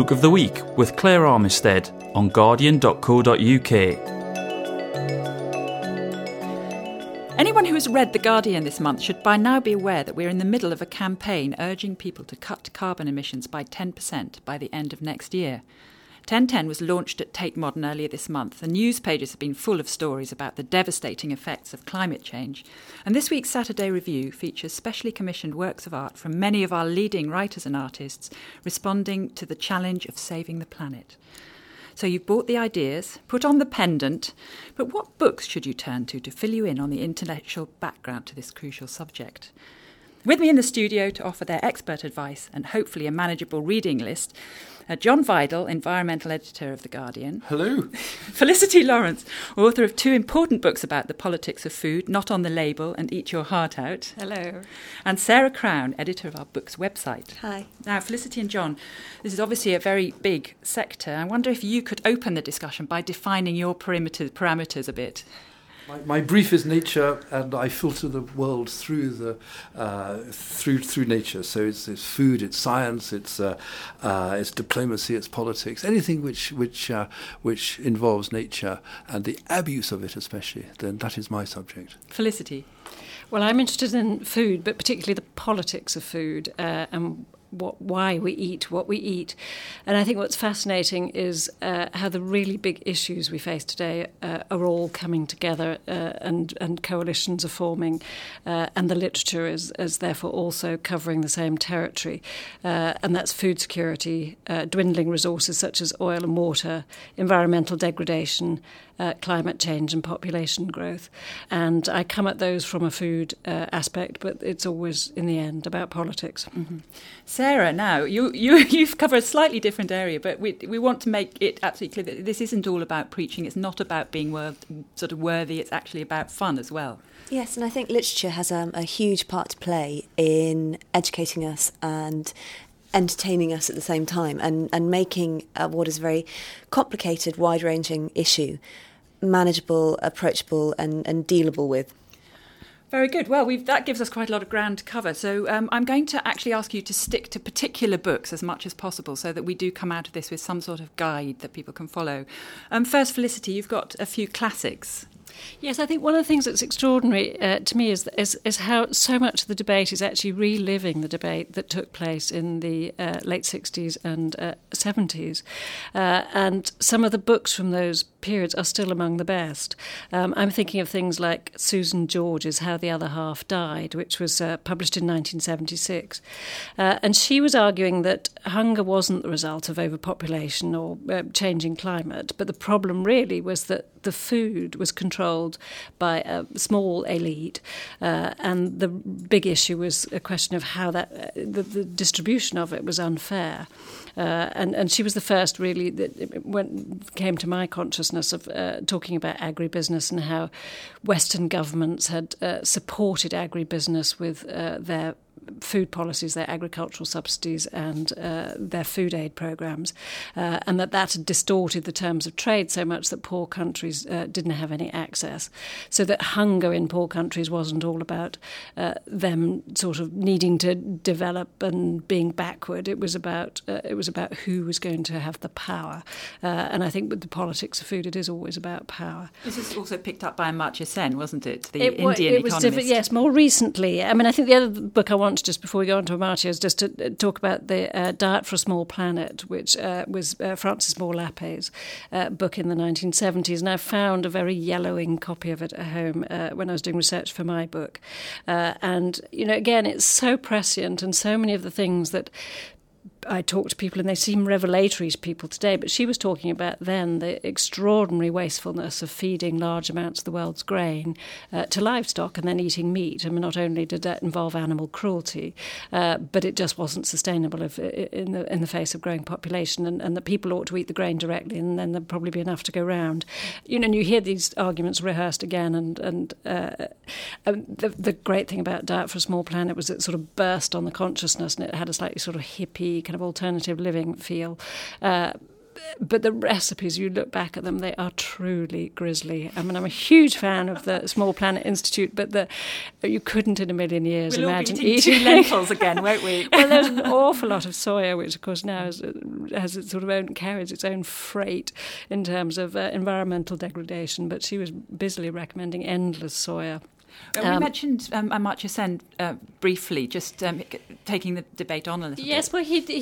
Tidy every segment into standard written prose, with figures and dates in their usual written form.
Book of the Week with Claire Armistead on guardian.co.uk. Anyone who has read The Guardian this month should by now be aware that we're in the middle of a campaign urging people to cut carbon emissions by 10% by the end of next year. 1010 was launched at Tate Modern earlier this month. The news pages have been full of stories about the devastating effects of climate change. And this week's Saturday Review features specially commissioned works of art from many of our leading writers and artists responding to the challenge of saving the planet. So you've bought the ideas, put on the pendant, but what books should you turn to fill you in on the intellectual background to this crucial subject? With me in the studio to offer their expert advice and hopefully a manageable reading list, John Vidal, environmental editor of The Guardian. Hello. Felicity Lawrence, author of two important books about the politics of food, Not on the Label and Eat Your Heart Out. Hello. And Sarah Crown, editor of our book's website. Hi. Now, Felicity and John, this is obviously a very big sector. I wonder if you could open the discussion by defining your parameters a bit. My brief is nature, and I filter the world through through nature. So it's food, it's science, it's diplomacy, it's politics, anything which involves nature and the abuse of it, especially. Then that is my subject. Felicity. Well, I'm interested in food, but particularly the politics of food and why we eat what we eat. And I think what's fascinating is how the really big issues we face today are all coming together and coalitions are forming, and the literature is therefore also covering the same territory. And that's food security, dwindling resources such as oil and water, environmental degradation, climate change and population growth. And I come at those from a food aspect, but it's always, in the end, about politics. Mm-hmm. Sarah, now, you've covered a slightly different area, but we want to make it absolutely clear that this isn't all about preaching. It's not about being sort of worthy. It's actually about fun as well. Yes, and I think literature has a huge part to play in educating us and entertaining us at the same time and making what is a very complicated, wide-ranging issue manageable, approachable and dealable with. Very good. Well, that gives us quite a lot of ground to cover. So I'm going to actually ask you to stick to particular books as much as possible so that we do come out of this with some sort of guide that people can follow. First, Felicity, you've got a few classics. Yes, I think one of the things that's extraordinary to me is how so much of the debate is actually reliving the debate that took place in the late 60s and 70s. And some of the books from those periods are still among the best. I'm thinking of things like Susan George's How the Other Half Died, which was published in 1976. And she was arguing that hunger wasn't the result of overpopulation or changing climate, but the problem really was that the food was controlled by a small elite, and the big issue was a question of how the distribution of it was unfair. And she was the first, really, that came to my consciousness of talking about agribusiness and how Western governments had supported agribusiness with their food policies, their agricultural subsidies and their food aid programs, and that had distorted the terms of trade so much that poor countries didn't have any access. So that hunger in poor countries wasn't all about them sort of needing to develop and being backward. It was about who was going to have the power. And I think with the politics of food, it is always about power. This was also picked up by Amartya Sen, wasn't it? The Indian economist. Yes, more recently. I mean, I think the other book I want, just before we go on to Amartya, is just to talk about the Diet for a Small Planet, which was Francis Moore Lappe's book in the 1970s. And I found a very yellowing copy of it at home when I was doing research for my book. And, again, it's so prescient, and so many of the things that I talk to people and they seem revelatory to people today, but she was talking about then the extraordinary wastefulness of feeding large amounts of the world's grain to livestock and then eating meat. I mean, not only did that involve animal cruelty, but it just wasn't sustainable in the face of growing population, and that people ought to eat the grain directly, and then there'd probably be enough to go round. And you hear these arguments rehearsed again, and the great thing about Diet for a Small Planet was it sort of burst on the consciousness, and it had a slightly sort of hippie kind of alternative living feel. But the recipes, you look back at them, they are truly grisly. I mean, I'm a huge fan of the Small Planet Institute, but you couldn't in a million years imagine eating lentils again, won't we? Well, there's an awful lot of soya, which of course now has its sort of carries its own freight in terms of environmental degradation. But she was busily recommending endless soya. We mentioned Amartya Sen briefly, just taking the debate on a little bit. Yes, well, he's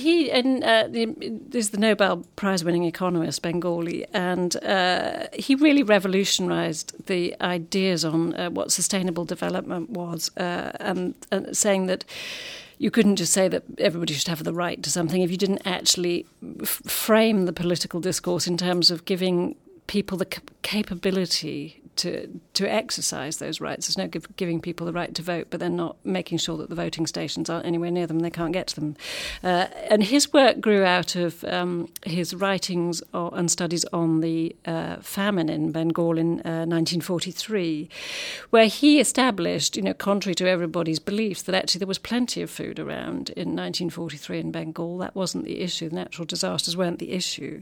the Nobel Prize-winning economist, Bengali, and he really revolutionised the ideas on what sustainable development was, and saying that you couldn't just say that everybody should have the right to something if you didn't actually frame the political discourse in terms of giving people the capability to exercise those rights. There's no giving people the right to vote, but then not making sure that the voting stations aren't anywhere near them and they can't get to them. And his work grew out of his writings and studies on the famine in Bengal in 1943, where he established, contrary to everybody's beliefs, that actually there was plenty of food around in 1943 in Bengal. That wasn't the issue. The natural disasters weren't the issue.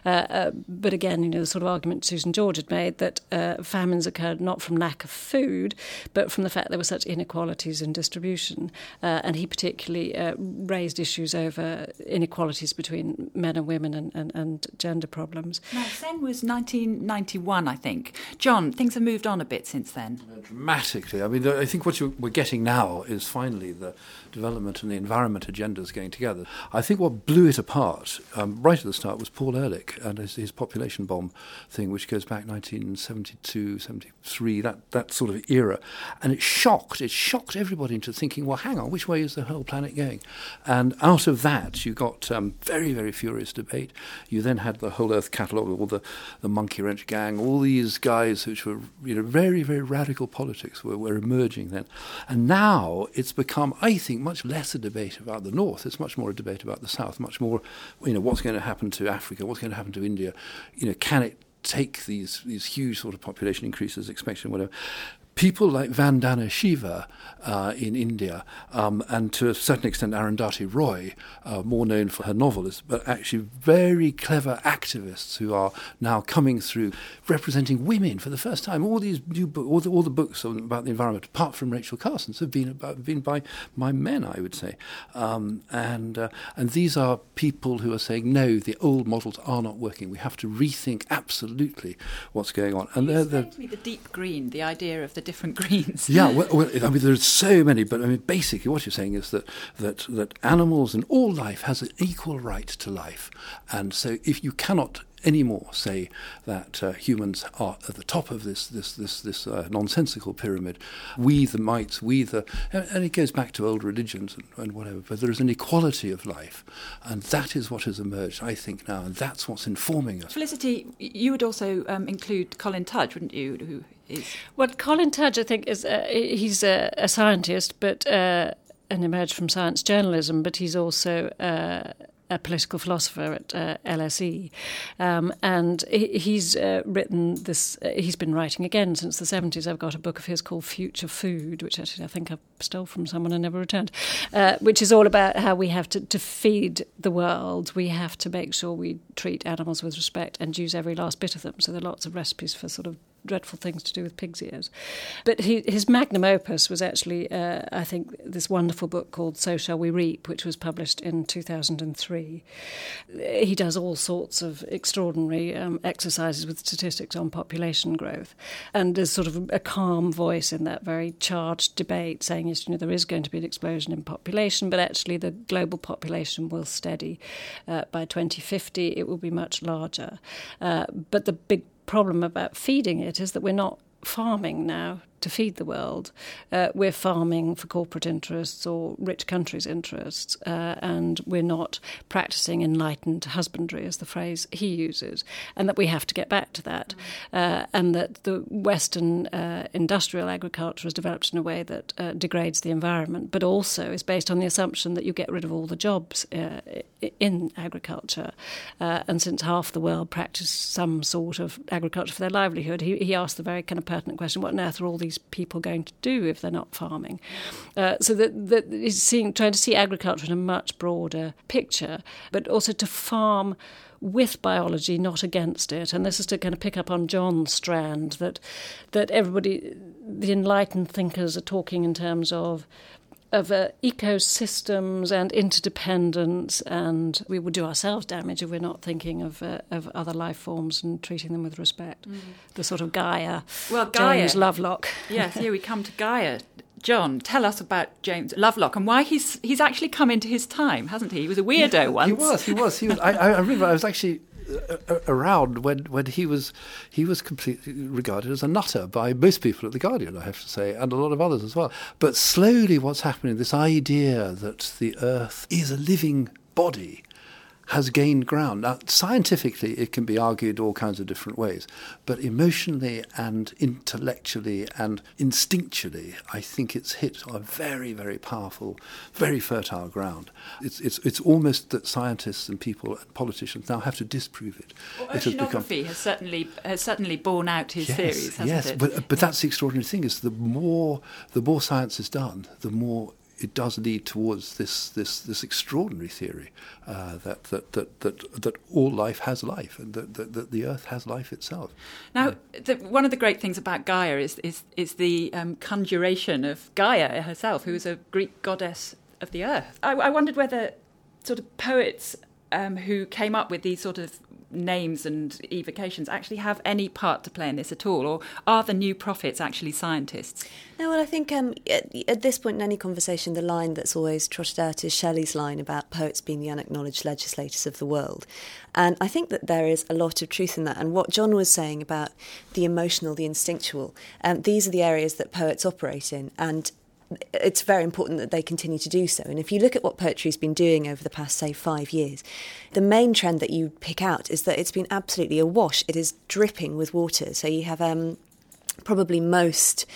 But again, the sort of argument Susan George had made that famines occurred not from lack of food, but from the fact there were such inequalities in distribution. And he particularly raised issues over inequalities between men and women and gender problems. Now, Sen was 1991, I think. John, things have moved on a bit since then. Dramatically. I mean, I think what we're getting now is finally the development and the environment agendas going together. I think what blew it apart right at the start was Paul Ehrlich and his population bomb thing, which goes back 1972, 73, that sort of era. And it shocked everybody into thinking, well, hang on, which way is the whole planet going? And out of that, you got very, very furious debate. You then had the Whole Earth Catalogue, all the Monkey Wrench Gang, all these guys which were, very, very radical politics were emerging then. And now it's become, I think, much less a debate about the North. It's much more a debate about the South, much more, what's going to happen to Africa, what's going to happen to India, can it take these huge sort of population increases, expectation, whatever. People like Vandana Shiva in India, and to a certain extent Arundhati Roy, more known for her novels, but actually very clever activists who are now coming through, representing women for the first time. All these new books, all the books about the environment, apart from Rachel Carson's, have been by men, I would say. And these are people who are saying, no, the old models are not working. We have to rethink absolutely what's going on. And explain to me the deep green, the idea of the different greens. Yeah, well, I mean, there's so many, but I mean, basically what you're saying is that animals and all life has an equal right to life. And so if you cannot anymore say that humans are at the top of this nonsensical pyramid, we the mites, and it goes back to old religions and whatever, but there is an equality of life, and that is what has emerged, I think, now, and that's what's informing us. Felicity, you would also include Colin Tudge, wouldn't you, who is... Well, Colin Tudge, I think, is he's a scientist, but and emerged from science journalism, but he's also a political philosopher at LSE, and he's written this. He's been writing again since the 70s. I've got a book of his called Future Food, which actually I think I stole from someone and never returned, which is all about how we have to feed the world. We have to make sure we treat animals with respect and use every last bit of them. So there are lots of recipes for sort of dreadful things to do with pig's ears. But his magnum opus was actually, I think, this wonderful book called So Shall We Reap, which was published in 2003. He does all sorts of extraordinary exercises with statistics on population growth. And there's sort of a calm voice in that very charged debate saying, yes, there is going to be an explosion in population, but actually the global population will steady. By 2050, it will be much larger. But the big problem about feeding it is that we're not farming now to feed the world. We're farming for corporate interests or rich countries' interests, and we're not practicing enlightened husbandry, is the phrase he uses, and that we have to get back to that, and that the Western industrial agriculture is developed in a way that degrades the environment, but also is based on the assumption that you get rid of all the jobs in agriculture. And since half the world practice some sort of agriculture for their livelihood, he asked the very kind of pertinent question, what on earth are all these people going to do if they're not farming? So that is trying to see agriculture in a much broader picture, but also to farm with biology, not against it. And this is to kind of pick up on John's strand, that everybody, the enlightened thinkers, are talking in terms of ecosystems and interdependence, and we would do ourselves damage if we're not thinking of other life forms and treating them with respect. The sort of Gaia, James Lovelock. Yes, here we come to Gaia. John, tell us about James Lovelock and why he's actually come into his time, hasn't he? He was a weirdo once. He was. I remember I was actually around when he was completely regarded as a nutter by most people at The Guardian, I have to say, and a lot of others as well. But slowly what's happening, this idea that the Earth is a living body, has gained ground. Now, scientifically, it can be argued all kinds of different ways, but emotionally and intellectually and instinctually, I think it's hit a very, very powerful, very fertile ground. It's almost that scientists and people and politicians now have to disprove it. Well, oceanography has certainly borne out his theories, hasn't it? But that's the extraordinary thing, is the more science is done, the more it does lead towards this extraordinary theory that all life has life, and that the Earth has life itself. Now, one of the great things about Gaia is the conjuration of Gaia herself, who is a Greek goddess of the Earth. I wondered whether sort of poets who came up with these sort of names and evocations actually have any part to play in this at all, or are the new prophets actually scientists? No, well, I think at this point in any conversation, the line that's always trotted out is Shelley's line about poets being the unacknowledged legislators of the world. And I think that there is a lot of truth in that. And what John was saying about the emotional, the instinctual, these are the areas that poets operate in. And it's very important that they continue to do so. And if you look at what poetry's been doing over the past, say, 5 years, the main trend that you pick out is that it's been absolutely awash. It is dripping with water. So you have probably most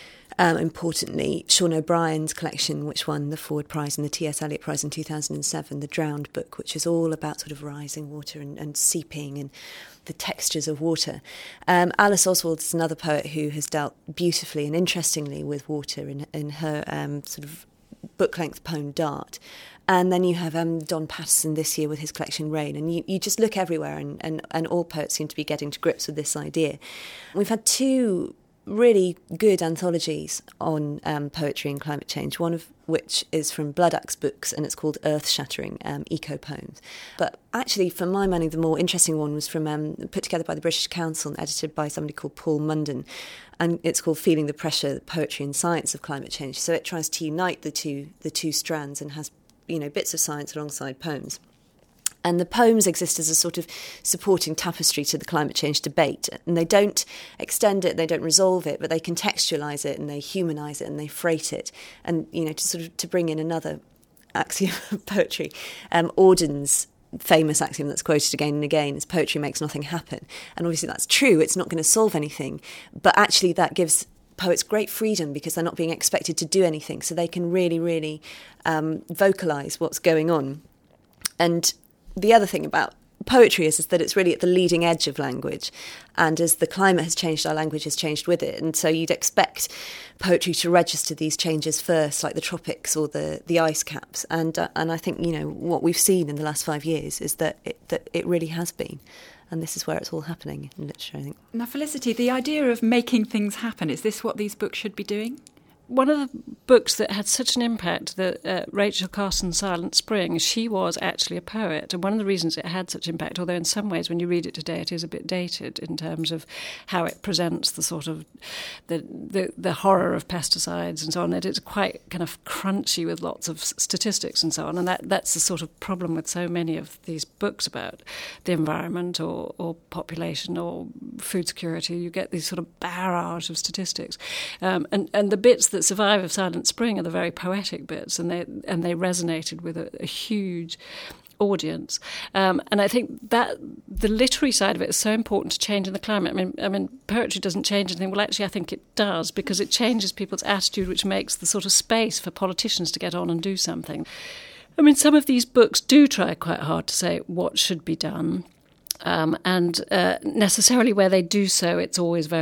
importantly, Sean O'Brien's collection, which won the Forward Prize and the T.S. Eliot Prize in 2007, The Drowned Book, which is all about sort of rising water and seeping and the textures of water. Alice Oswald is another poet who has dealt beautifully and interestingly with water in her sort of book-length poem Dart. And then you have Don Patterson this year with his collection Rain. And you just look everywhere and all poets seem to be getting to grips with this idea. We've had two really good anthologies on poetry and climate change, one of which is from Blood Axe Books, and it's called Earth-Shattering Eco-Poems. But actually, for my money, the more interesting one was from put together by the British Council and edited by somebody called Paul Munden, and it's called Feeling the Pressure, Poetry and Science of Climate Change. So it tries to unite the two strands and has, bits of science alongside poems. And the poems exist as a sort of supporting tapestry to the climate change debate. And they don't extend it, they don't resolve it, but they contextualise it and they humanise it and they freight it. And, to bring in another axiom of poetry, Auden's famous axiom that's quoted again and again is poetry makes nothing happen. And obviously that's true, it's not going to solve anything. But actually that gives poets great freedom because they're not being expected to do anything. So they can really, really vocalise what's going on. And the other thing about poetry is that it's really at the leading edge of language, and as the climate has changed, our language has changed with it, and so you'd expect poetry to register these changes first, like the tropics or the ice caps, and I think what we've seen in the last 5 years is that it really has been, and this is where it's all happening in literature, I think. Now, Felicity, the idea of making things happen, is this what these books should be doing? One of the books that had such an impact, Rachel Carson's Silent Spring, she was actually a poet. And one of the reasons it had such impact, although in some ways when you read it today it is a bit dated in terms of how it presents the sort of the horror of pesticides and so on, that it's quite kind of crunchy with lots of statistics and so on. And that's the sort of problem with so many of these books about the environment or population or food security. You get these sort of barrage of statistics. And the bits that survive of Silent Spring are the very poetic bits, and they resonated with a huge audience. And I think that the literary side of it is so important to change in the climate. I mean, poetry doesn't change anything. Well, actually, I think it does, because it changes people's attitude, which makes the sort of space for politicians to get on and do something. I mean, some of these books do try quite hard to say what should be done. And necessarily where they do so, it's always very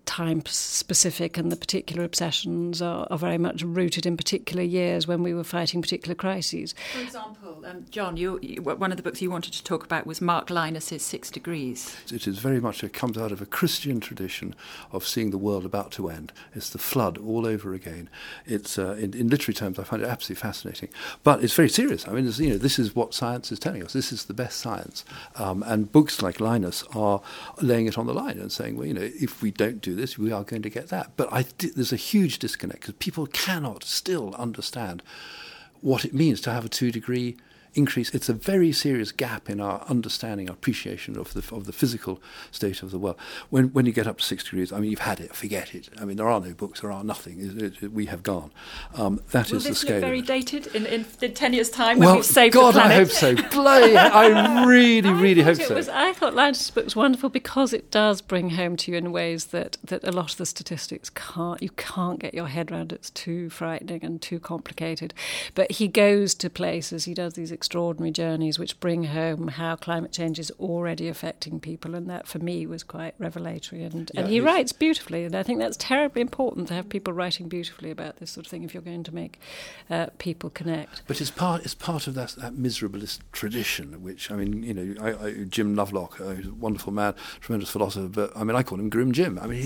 time-specific, and the particular obsessions are very much rooted in particular years when we were fighting particular crises. For example, John, one of the books you wanted to talk about was Mark Linus's 6 Degrees. It is very much, it comes out of a Christian tradition of seeing the world about to end. It's the flood all over again. It's in literary terms, I find it absolutely fascinating. But it's very serious. I mean, this is what science is telling us. This is the best science. And books like Linus are laying it on the line and saying, well, if we don't do this, we are going to get that. But there's a huge disconnect because people cannot still understand what it means to have a 2-degree increase. It's a very serious gap in our understanding, our appreciation of the physical state of the world. When you get up to 6 degrees, I mean, you've had it, forget it. I mean, there are no books, there are nothing. We have gone. That is the scale. Will this look very dated in 10 years' time when we've saved God, the planet? I hope so. I really hope so. I thought Linus's book was wonderful because it does bring home to you in ways that a lot of the statistics you can't get your head around. It's too frightening and too complicated. But he goes to places, he does these extraordinary journeys which bring home how climate change is already affecting people, and that for me was quite revelatory. And he writes beautifully, and I think that's terribly important to have people writing beautifully about this sort of thing if you're going to make people connect. But it's part of that miserablest tradition, which, I mean, Jim Lovelock, he's a wonderful man, tremendous philosopher, but I mean, I call him Grim Jim. I mean,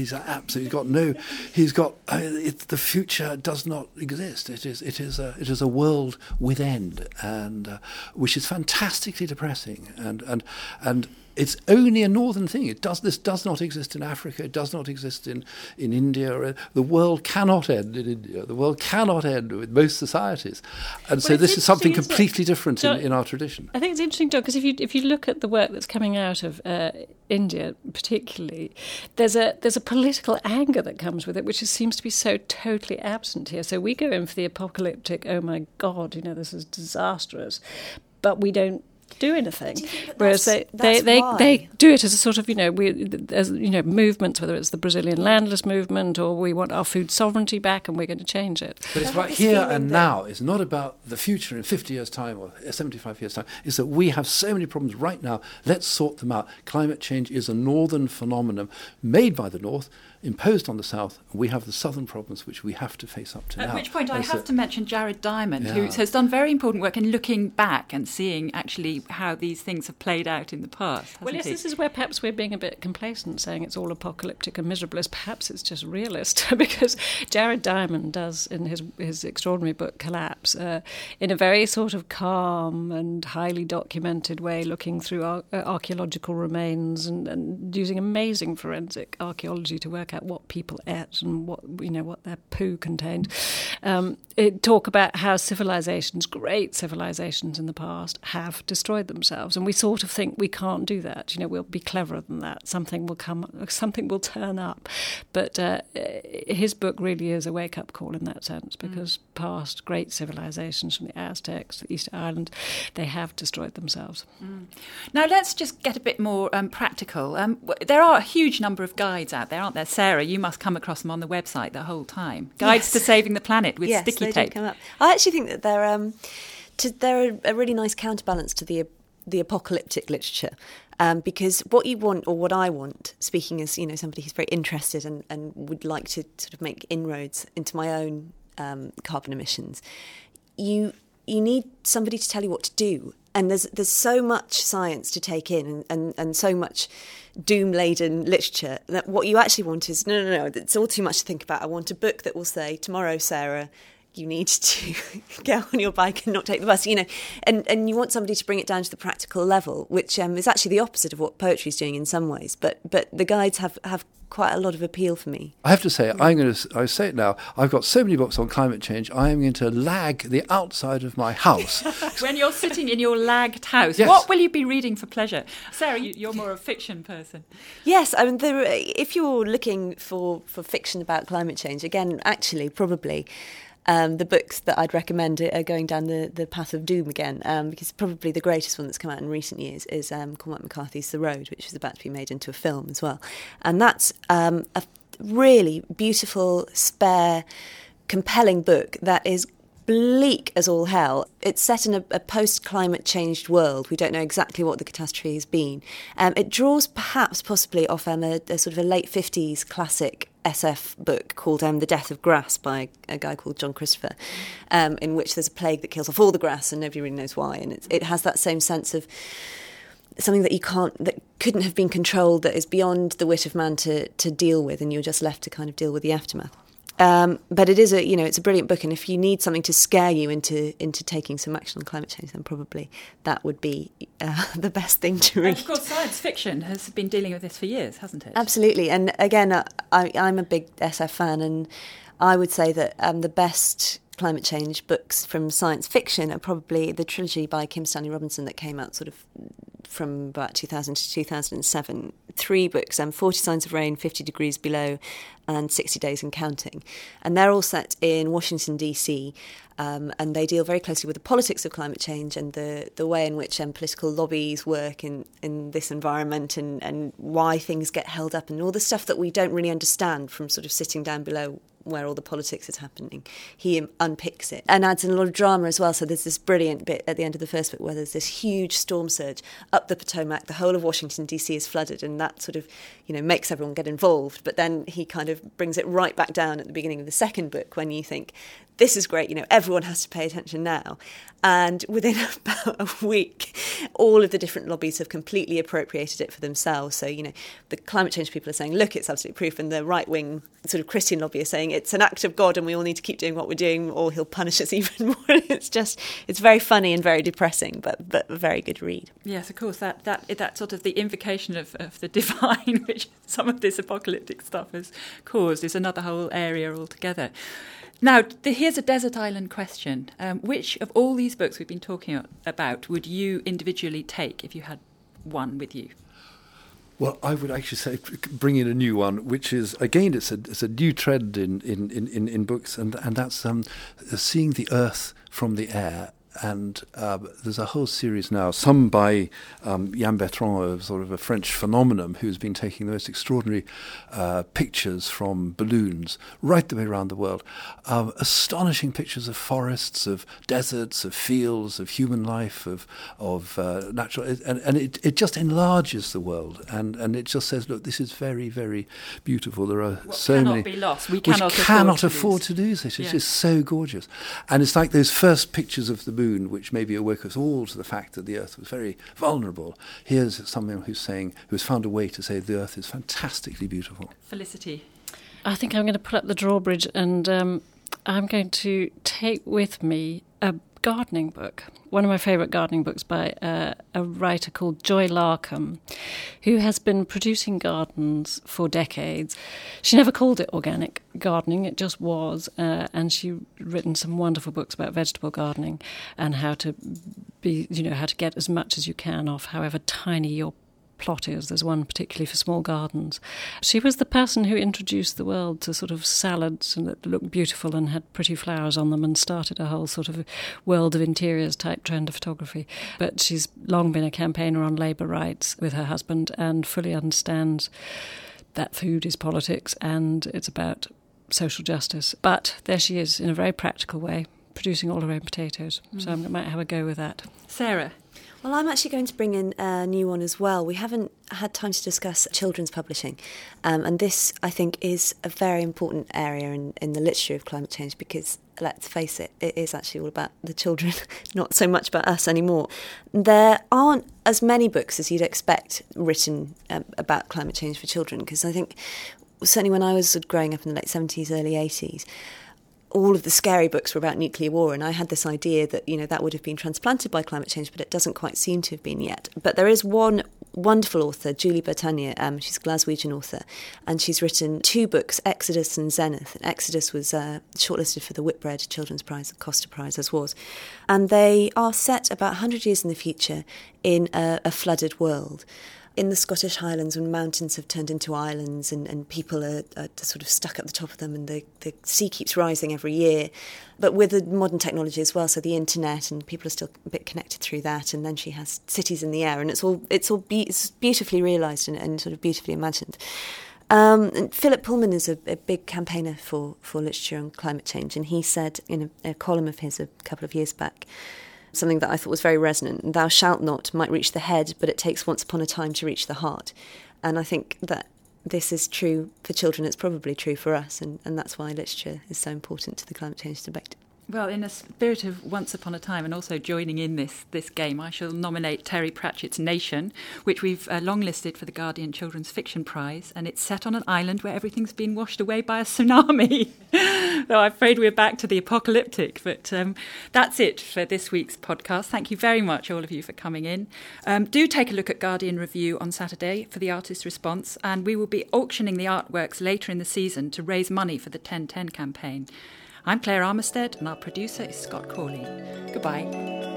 the future does not exist. It is a world with end, and which is fantastically depressing, and it's only a northern thing. This does not exist in Africa. It does not exist in India. The world cannot end in India. The world cannot end with most societies, and so this is something completely different in our tradition. I think it's interesting, John, because if you look at the work that's coming out of India, particularly, there's a political anger that comes with it, which seems to be so totally absent here. So we go in for the apocalyptic. Oh my God, this is disastrous. But we don't do anything. Whereas they do it as a sort of, movements, whether it's the Brazilian landless movement or we want our food sovereignty back and we're going to change it. But it's right here and now. It's not about the future in 50 years' time or 75 years' time. It's that we have so many problems right now. Let's sort them out. Climate change is a northern phenomenon made by the north, imposed on the south. We have the southern problems which we have to face up to now. At which point I have to mention Jared Diamond, who has done very important work in looking back and seeing actually how these things have played out in the past. Well, yes, this is where perhaps we're being a bit complacent, saying it's all apocalyptic and miserablest. Perhaps it's just realist, because Jared Diamond does, in his extraordinary book Collapse, in a very sort of calm and highly documented way, looking through archaeological remains and using amazing forensic archaeology to work out what people ate and what their poo contained. Talk about how great civilizations in the past, have destroyed themselves, and we sort of think we can't do that. We'll be cleverer than that. Something will turn up. But his book really is a wake-up call in that sense, because past great civilizations, from the Aztecs to the Easter Island, they have destroyed themselves. Now let's just get a bit more practical. There are a huge number of guides out there, aren't there? Sarah, you must come across them on the website the whole time. Guides to Saving the Planet with sticky tape. Yes, they do come up. I actually think that they're a really nice counterbalance to the apocalyptic literature, because what you want, or what I want, speaking as somebody who's very interested and would like to sort of make inroads into my own carbon emissions, you need somebody to tell you what to do. And there's so much science to take in and so much doom-laden literature that what you actually want is, no, it's all too much to think about. I want a book that will say, tomorrow, Sarah, you need to get on your bike and not take the bus, and you want somebody to bring it down to the practical level, which is actually the opposite of what poetry is doing in some ways. But the guides have quite a lot of appeal for me. I have to say, I say it now, I've got so many books on climate change, I am going to lag the outside of my house. When you're sitting in your lagged house, yes. What will you be reading for pleasure? Sarah, you're more a fiction person. Yes, I mean, if you're looking for fiction about climate change, again, actually, probably, the books that I'd recommend are going down the path of doom again, because probably the greatest one that's come out in recent years is Cormac McCarthy's The Road, which is about to be made into a film as well. And that's a really beautiful, spare, compelling book that is bleak as all hell. It's set in a post-climate changed world. We don't know exactly what the catastrophe has been. It draws possibly off a sort of a late 50s classic SF book called The Death of Grass by a guy called John Christopher, in which there's a plague that kills off all the grass and nobody really knows why. And it has that same sense of something that couldn't have been controlled, that is beyond the wit of man to deal with, and you're just left to kind of deal with the aftermath. But it is it's a brilliant book, and if you need something to scare you into taking some action on climate change, then probably that would be the best thing to read. And of course, science fiction has been dealing with this for years, hasn't it? Absolutely, and again, I'm a big SF fan, and I would say that the best climate change books from science fiction are probably the trilogy by Kim Stanley Robinson that came out sort of from about 2000 to 2007. 3 books, 40 Signs of Rain, 50 Degrees Below, and 60 Days and Counting. And they're all set in Washington, D.C., and they deal very closely with the politics of climate change and the way in which political lobbies work in this environment, and why things get held up, and all the stuff that we don't really understand from sort of sitting down below where all the politics is happening. He unpicks it and adds in a lot of drama as well. So there's this brilliant bit at the end of the first book where there's this huge storm surge up the Potomac. The whole of Washington, D.C. is flooded, and that sort of, makes everyone get involved. But then he kind of brings it right back down at the beginning of the second book when you think, this is great, everyone has to pay attention now. And within about a week, all of the different lobbies have completely appropriated it for themselves. So, the climate change people are saying, look, it's absolute proof. And the right-wing sort of Christian lobby are saying it's an act of God and we all need to keep doing what we're doing or he'll punish us even more. It's very funny and very depressing, but a very good read. Yes, of course, that sort of the invocation of the divine, which some of this apocalyptic stuff has caused, is another whole area altogether. Now, here's a desert island question. Which of all these books we've been talking about would you individually take if you had one with you? Well, I would actually say bring in a new one, which is, again, it's a new trend in books, and that's seeing the Earth from the air. And there's a whole series now, some by Yann Bertrand, sort of a French phenomenon who's been taking the most extraordinary pictures from balloons right the way around the world. Astonishing pictures of forests, of deserts, of fields, of human life, of natural... And it just enlarges the world. And it just says, look, this is very, very beautiful. There are so many... be lost. We cannot afford to lose it. It's just so gorgeous. And it's like those first pictures of the moon, which maybe awoke us all to the fact that the Earth was very vulnerable. Here's someone who's found a way to say the Earth is fantastically beautiful. Felicity. I think I'm going to put up the drawbridge, and I'm going to take with me a gardening book, one of my favourite gardening books by a writer called Joy Larkham, who has been producing gardens for decades. She never called it organic gardening, it just was, and she's written some wonderful books about vegetable gardening and how to get as much as you can off however tiny your plot is. There's one particularly for small gardens. She was the person who introduced the world to sort of salads that looked beautiful and had pretty flowers on them, and started a whole sort of world of interiors type trend of photography. But she's long been a campaigner on labour rights with her husband and fully understands that food is politics and it's about social justice. But there she is in a very practical way, producing all her own potatoes. So I might have a go with that. Sarah? Well, I'm actually going to bring in a new one as well. We haven't had time to discuss children's publishing. And this, I think, is a very important area in the literature of climate change because, let's face it, it is actually all about the children, not so much about us anymore. There aren't as many books as you'd expect written about climate change for children, because I think, certainly when I was growing up in the late 70s, early 80s, all of the scary books were about nuclear war, and I had this idea that, that would have been transplanted by climate change, but it doesn't quite seem to have been yet. But there is one wonderful author, Julie Bertagnier, she's a Glaswegian author, and she's written 2 books, Exodus and Zenith. And Exodus was shortlisted for the Whitbread Children's Prize, the Costa Prize, as was. And they are set about 100 years in the future in a flooded world. In the Scottish Highlands, when mountains have turned into islands and people are sort of stuck at the top of them, and the sea keeps rising every year, but with the modern technology as well, so the internet, and people are still a bit connected through that, and then she has cities in the air, and it's beautifully realised and sort of beautifully imagined. And Philip Pullman is a big campaigner for literature on climate change, and he said in a column of his a couple of years back something that I thought was very resonant: "Thou shalt not might reach the head, but it takes once upon a time to reach the heart." And I think that this is true for children. It's probably true for us, and that's why literature is so important to the climate change debate. Well, in a spirit of Once Upon a Time and also joining in this game, I shall nominate Terry Pratchett's Nation, which we've longlisted for the Guardian Children's Fiction Prize, and it's set on an island where everything's been washed away by a tsunami. Though I'm afraid we're back to the apocalyptic, but that's it for this week's podcast. Thank you very much, all of you, for coming in. Do take a look at Guardian Review on Saturday for the artist response, and we will be auctioning the artworks later in the season to raise money for the 1010 campaign. I'm Claire Armistead, and our producer is Scott Cawley. Goodbye.